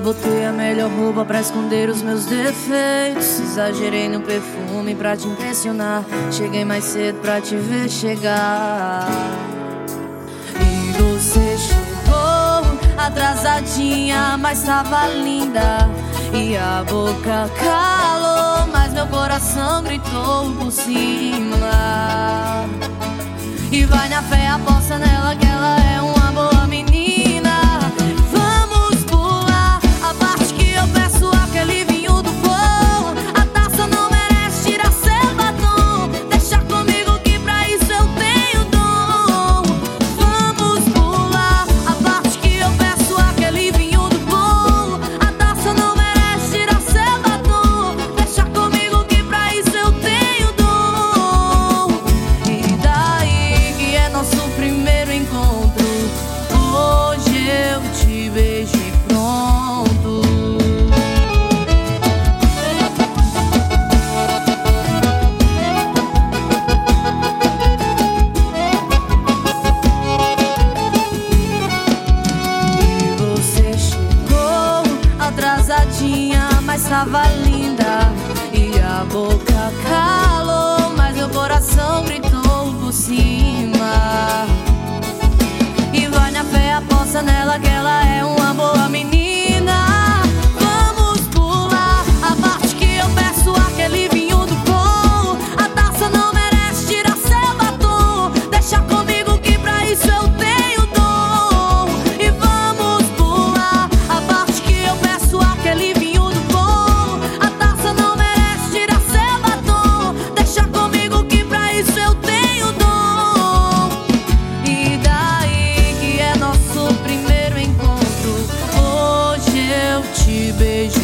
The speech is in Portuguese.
botei a melhor roupa pra esconder os meus defeitos. Exagerei no perfume pra te impressionar. Cheguei mais cedo pra te ver chegar. E você chegou atrasadinha, mas tava linda. E a boca calou, mas meu coração gritou por cima. E vai na fé, aposta nela que ela é uma boa menina. Vamos pular a parte que eu peço aquele vinho do bom. A taça não merece tirar seu batom. Deixa comigo que pra isso eu tenho dom. Vamos pular a parte que eu peço aquele vinho do bom. A taça não merece tirar seu batom. Deixa comigo que pra isso eu tenho dom. E daí que é nosso primeiro encontro. Hoje eu te beijo e pronto. E você chegou atrasadinha, mas tava linda. E a boca calou, mas meu coração gritou por cima. E vai na fé, aposta nela que ela é uma boa menina. Vamos pular a parte que eu peço aquele vinho do bom. A taça não merece tirar seu batom. Deixa comigo que pra isso eu tenho dom. E vamos pular a parte que eu peço aquele vinho do bom. A taça não merece tirar seu batom. Deixa comigo que pra isso eu tenho dom. E daí que é nosso primeiro encontro. Hoje eu te beijo